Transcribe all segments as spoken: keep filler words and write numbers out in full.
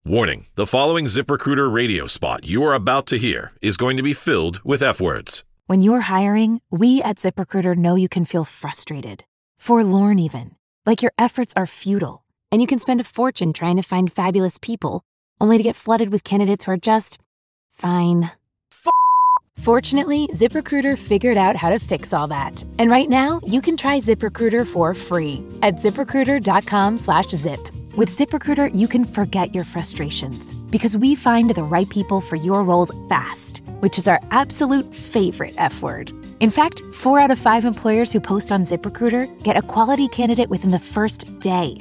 Warning, the following ZipRecruiter radio spot you are about to hear is going to be filled with F-words. When you're hiring, we at ZipRecruiter know you can feel frustrated, forlorn even, like your efforts are futile, and you can spend a fortune trying to find fabulous people, only to get flooded with candidates who are just fine. F- Fortunately, ZipRecruiter figured out how to fix all that. And right now, you can try ZipRecruiter for free at ZipRecruiter.com slash zip. With ZipRecruiter, you can forget your frustrations because we find the right people for your roles fast, which is our absolute favorite F word. In fact, four out of five employers who post on ZipRecruiter get a quality candidate within the first day.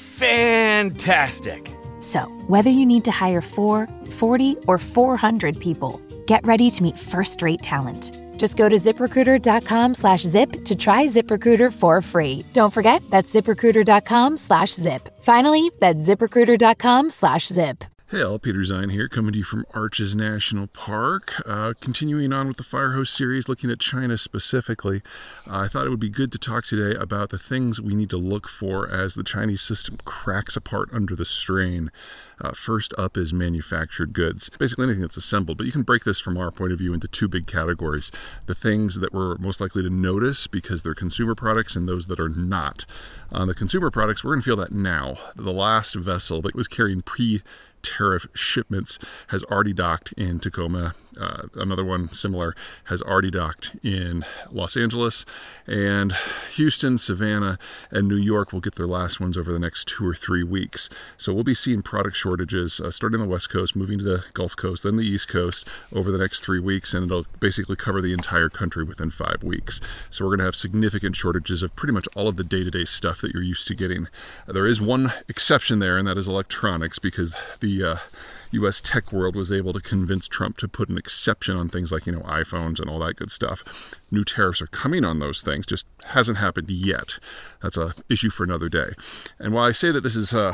Fantastic. So, whether you need to hire four, forty, or four hundred people, get ready to meet first-rate talent. Just go to ZipRecruiter.com slash zip to try ZipRecruiter for free. Don't forget, that's ZipRecruiter.com slash zip. Finally, that's ZipRecruiter.com slash zip. Hey all, Peter Zine here, coming to you from Arches National Park. Uh, continuing on with the Firehose series, looking at China specifically, uh, I thought it would be good to talk today about the things we need to look for as the Chinese system cracks apart under the strain. Uh, first up is manufactured goods, basically anything that's assembled, but you can break this from our point of view into two big categories. The things that we're most likely to notice because they're consumer products and those that are not. On the consumer products, we're going to feel that now. The last vessel that was carrying pre tariff shipments has already docked in Tacoma. Uh, another one similar has already docked in Los Angeles, and Houston, Savannah, and New York will get their last ones over the next two or three weeks. So we'll be seeing product shortages uh, starting on the West Coast, moving to the Gulf Coast, then the East Coast over the next three weeks, and it'll basically cover the entire country within five weeks. So we're going to have significant shortages of pretty much all of the day-to-day stuff that you're used to getting. Uh, there is one exception there, and that is electronics, because the uh, U S tech world was able to convince Trump to put an exception on things like, you know, iPhones and all that good stuff. New tariffs are coming on those things, just hasn't happened yet. That's a issue for another day. And while I say that this is uh,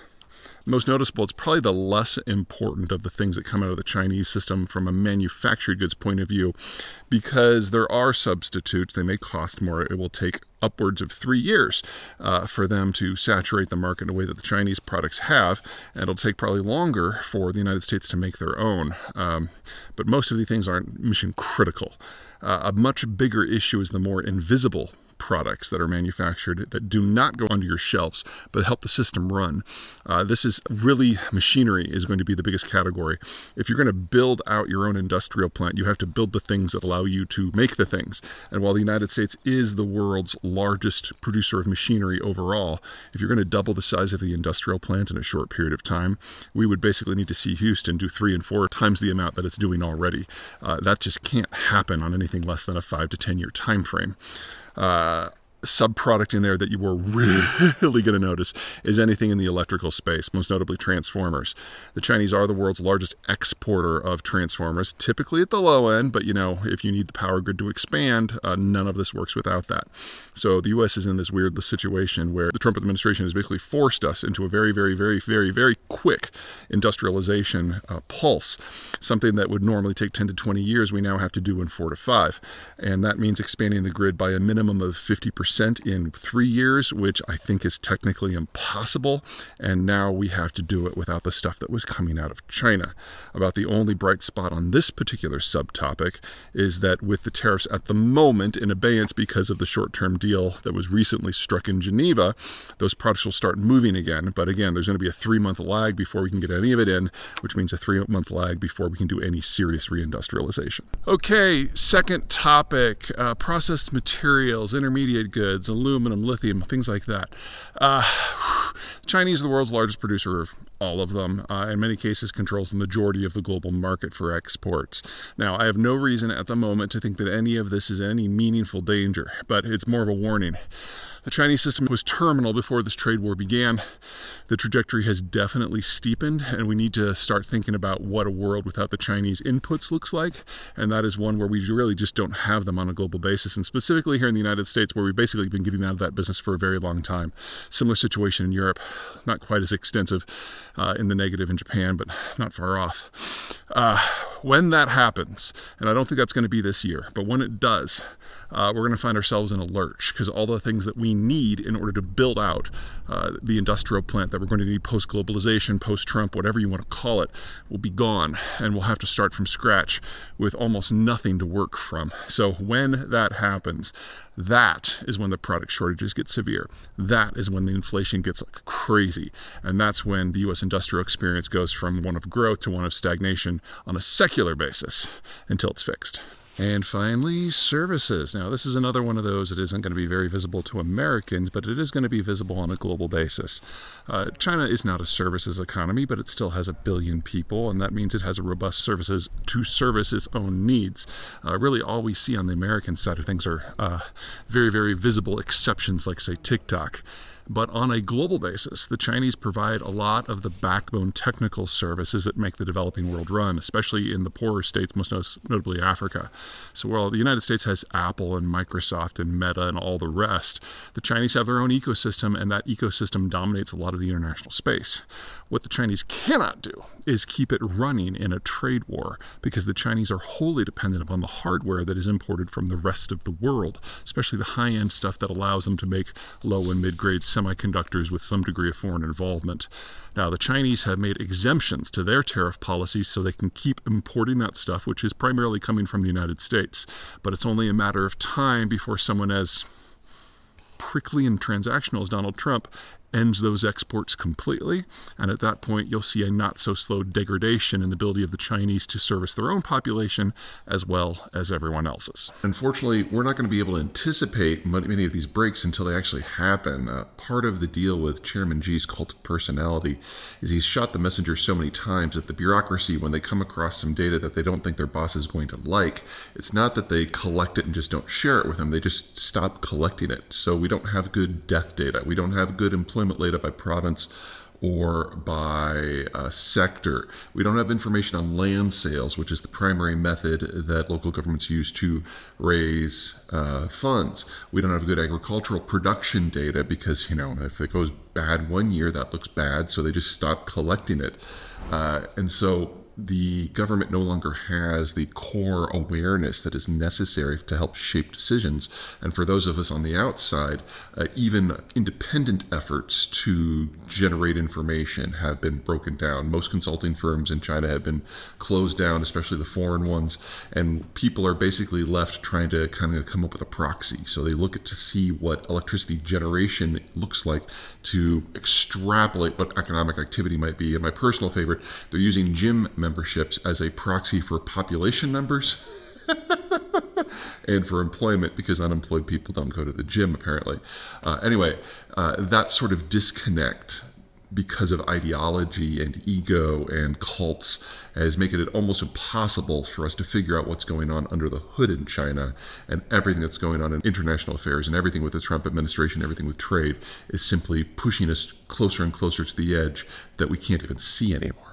most noticeable, it's probably the less important of the things that come out of the Chinese system from a manufactured goods point of view, because there are substitutes. They may cost more. It will take upwards of three years uh, for them to saturate the market in a way that the Chinese products have, and it'll take probably longer for the United States to make their own. Um, but most of these things aren't mission critical. Uh, a much bigger issue is the more invisible products that are manufactured that do not go onto your shelves but help the system run. Uh, this is really, machinery is going to be the biggest category. If you're going to build out your own industrial plant, you have to build the things that allow you to make the things. And while the United States is the world's largest producer of machinery overall, if you're going to double the size of the industrial plant in a short period of time, we would basically need to see Houston do three and four times the amount that it's doing already. Uh, that just can't happen on anything less than a five to ten year time frame. Uh, sub-product in there that you were really going to notice is anything in the electrical space, most notably transformers. The Chinese are the world's largest exporter of transformers, typically at the low end, but you know, if you need the power grid to expand, uh, none of this works without that. So the U S is in this weird situation where the Trump administration has basically forced us into a very, very, very, very, very quick industrialization uh, pulse. Something that would normally take ten to twenty years, we now have to do in four to five. And that means expanding the grid by a minimum of fifty percent in three years, which I think is technically impossible. And now we have to do it without the stuff that was coming out of China. About the only bright spot on this particular subtopic is that with the tariffs at the moment in abeyance because of the short-term deal that was recently struck in Geneva, those products will start moving again. But again, there's going to be a three-month lag before we can get any of it in, which means a three-month lag before we can do any serious reindustrialization. Okay, second topic, uh, processed materials, intermediate goods. Goods, aluminum, lithium, things like that. Uh, the Chinese are the world's largest producer of all of them, uh, in many cases controls the majority of the global market for exports. Now, I have no reason at the moment to think that any of this is any meaningful danger, but it's more of a warning. The Chinese system was terminal before this trade war began. The trajectory has definitely steepened, and we need to start thinking about what a world without the Chinese inputs looks like, and that is one where we really just don't have them on a global basis, and specifically here in the United States, where we've basically been getting out of that business for a very long time. Similar situation in Europe, not quite as extensive uh, in the negative in Japan, but not far off. Uh, when that happens, and I don't think that's going to be this year, but when it does, uh, we're going to find ourselves in a lurch, because all the things that we need in order to build out uh, the industrial plant that we're going to need post-globalization, post-Trump, whatever you want to call it, will be gone, and we'll have to start from scratch with almost nothing to work from. So when that happens, that is when the product shortages get severe. That is when the inflation gets like crazy. And that's when the U S industrial experience goes from one of growth to one of stagnation on a secular basis until it's fixed. And finally, services. Now, this is another one of those that isn't going to be very visible to Americans, but it is going to be visible on a global basis. Uh, China is not a services economy, but it still has a billion people, and that means it has a robust services to service its own needs. Uh, really, all we see on the American side of things are uh, very, very visible exceptions like, say, TikTok. But on a global basis, the Chinese provide a lot of the backbone technical services that make the developing world run, especially in the poorer states, most notably Africa. So while the United States has Apple and Microsoft and Meta and all the rest, the Chinese have their own ecosystem, and that ecosystem dominates a lot of the international space. What the Chinese cannot do is keep it running in a trade war, because the Chinese are wholly dependent upon the hardware that is imported from the rest of the world, especially the high-end stuff that allows them to make low and mid-grade semiconductors with some degree of foreign involvement. Now, the Chinese have made exemptions to their tariff policies so they can keep importing that stuff, which is primarily coming from the United States. But it's only a matter of time before someone as prickly and transactional as Donald Trump ends those exports completely, and at that point you'll see a not-so-slow degradation in the ability of the Chinese to service their own population as well as everyone else's. Unfortunately, we're not going to be able to anticipate many of these breaks until they actually happen. Uh, part of the deal with Chairman Xi's cult of personality is he's shot the messenger so many times that the bureaucracy, when they come across some data that they don't think their boss is going to like, it's not that they collect it and just don't share it with them, they just stop collecting it. So we don't have good death data, we don't have good employment laid up by province or by uh, sector. We don't have information on land sales, which is the primary method that local governments use to raise uh, funds. We don't have good agricultural production data because, you know, if it goes bad one year, that looks bad, so they just stop collecting it. Uh, and so the government no longer has the core awareness that is necessary to help shape decisions. And for those of us on the outside, uh, even independent efforts to generate information have been broken down. Most consulting firms in China have been closed down, especially the foreign ones, and people are basically left trying to kind of come up with a proxy. So they look at to see what electricity generation looks like to extrapolate what economic activity might be. And my personal favorite, they're using gym memberships as a proxy for population numbers and for employment, because unemployed people don't go to the gym apparently. Uh, anyway, uh, that sort of disconnect because of ideology and ego and cults is making it almost impossible for us to figure out what's going on under the hood in China, and everything that's going on in international affairs and everything with the Trump administration, everything with trade is simply pushing us closer and closer to the edge that we can't even see anymore.